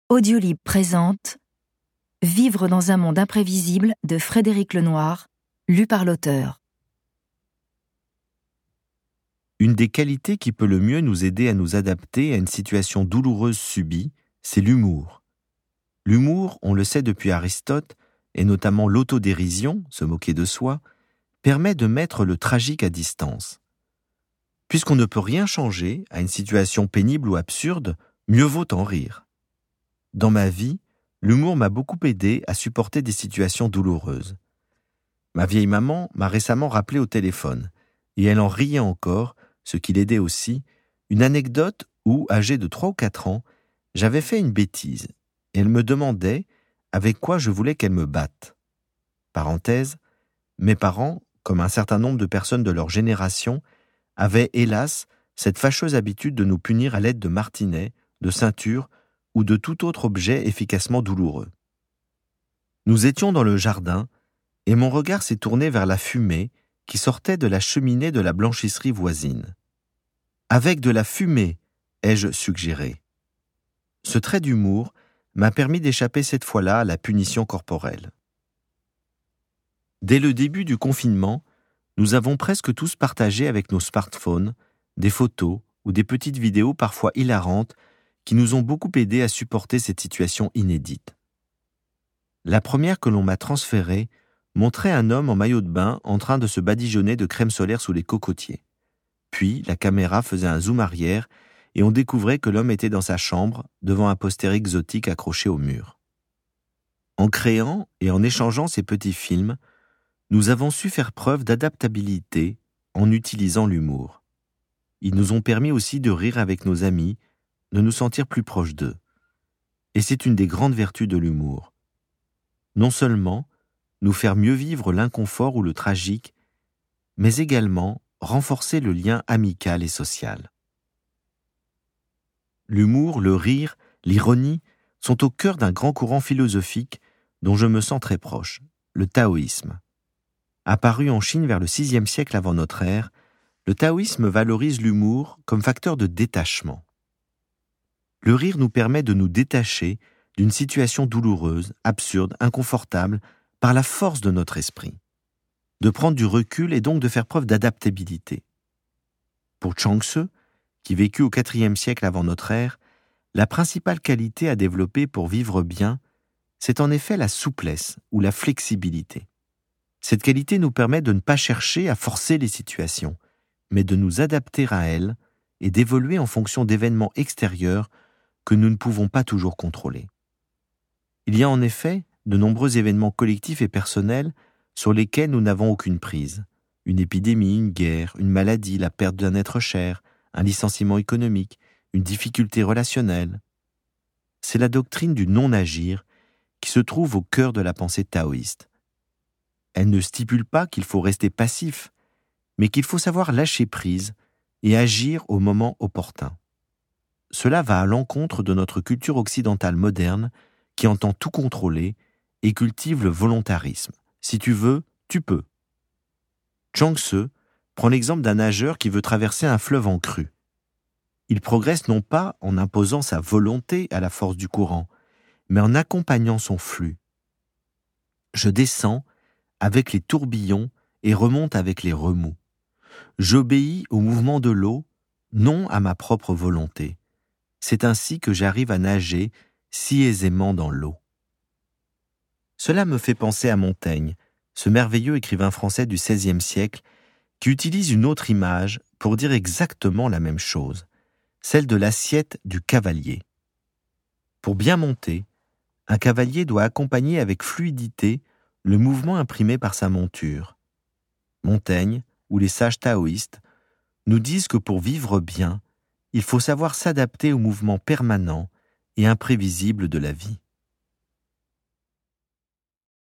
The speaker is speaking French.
Audiolib présente Vivre dans un monde imprévisible de Frédéric Lenoir, lu par l'auteur. Une des qualités qui peut le mieux nous aider à nous adapter à une situation douloureuse subie, c'est l'humour. L'humour, on le sait depuis Aristote, et notamment l'autodérision, se moquer de soi, permet de mettre le tragique à distance. Puisqu'on ne peut rien changer à une situation pénible ou absurde, mieux vaut en rire. Dans ma vie, l'humour m'a beaucoup aidé à supporter des situations douloureuses. Ma vieille maman m'a récemment rappelé au téléphone, et elle en riait encore, ce qui l'aidait aussi, une anecdote où, âgé de 3 ou 4 ans, j'avais fait une bêtise, et elle me demandait avec quoi je voulais qu'elle me batte. Parenthèse, mes parents, comme un certain nombre de personnes de leur génération, avaient, hélas, cette fâcheuse habitude de nous punir à l'aide de martinets, de ceintures ou de tout autre objet efficacement douloureux. Nous étions dans le jardin, et mon regard s'est tourné vers la fumée qui sortait de la cheminée de la blanchisserie voisine. « Avec de la fumée », ai-je suggéré. Ce trait d'humour m'a permis d'échapper cette fois-là à la punition corporelle. Dès le début du confinement, nous avons presque tous partagé avec nos smartphones des photos ou des petites vidéos parfois hilarantes qui nous ont beaucoup aidés à supporter cette situation inédite. La première que l'on m'a transférée montrait un homme en maillot de bain en train de se badigeonner de crème solaire sous les cocotiers. Puis, la caméra faisait un zoom arrière et on découvrait que l'homme était dans sa chambre, devant un poster exotique accroché au mur. En créant et en échangeant ces petits films, nous avons su faire preuve d'adaptabilité en utilisant l'humour. Ils nous ont permis aussi de rire avec nos amis, de nous sentir plus proches d'eux. Et c'est une des grandes vertus de l'humour. Non seulement nous faire mieux vivre l'inconfort ou le tragique, mais également renforcer le lien amical et social. L'humour, le rire, l'ironie sont au cœur d'un grand courant philosophique dont je me sens très proche, le taoïsme. Apparu en Chine vers le VIe siècle avant notre ère, le taoïsme valorise l'humour comme facteur de détachement. Le rire nous permet de nous détacher d'une situation douloureuse, absurde, inconfortable, par la force de notre esprit. De prendre du recul et donc de faire preuve d'adaptabilité. Pour Chuang Tzu, qui vécut au IVe siècle avant notre ère, la principale qualité à développer pour vivre bien, c'est en effet la souplesse ou la flexibilité. Cette qualité nous permet de ne pas chercher à forcer les situations, mais de nous adapter à elles et d'évoluer en fonction d'événements extérieurs que nous ne pouvons pas toujours contrôler. Il y a en effet de nombreux événements collectifs et personnels sur lesquels nous n'avons aucune prise. Une épidémie, une guerre, une maladie, la perte d'un être cher, un licenciement économique, une difficulté relationnelle. C'est la doctrine du non-agir qui se trouve au cœur de la pensée taoïste. Elle ne stipule pas qu'il faut rester passif, mais qu'il faut savoir lâcher prise et agir au moment opportun. Cela va à l'encontre de notre culture occidentale moderne qui entend tout contrôler et cultive le volontarisme. Si tu veux, tu peux. Chuang Tzu prend l'exemple d'un nageur qui veut traverser un fleuve en crue. Il progresse non pas en imposant sa volonté à la force du courant, mais en accompagnant son flux. Je descends avec les tourbillons et remonte avec les remous. J'obéis au mouvement de l'eau, non à ma propre volonté. C'est ainsi que j'arrive à nager si aisément dans l'eau. Cela me fait penser à Montaigne, ce merveilleux écrivain français du XVIe siècle, qui utilise une autre image pour dire exactement la même chose, celle de l'assiette du cavalier. Pour bien monter, un cavalier doit accompagner avec fluidité le mouvement imprimé par sa monture. Montaigne, ou les sages taoïstes, nous disent que pour vivre bien, il faut savoir s'adapter au mouvement permanent et imprévisible de la vie.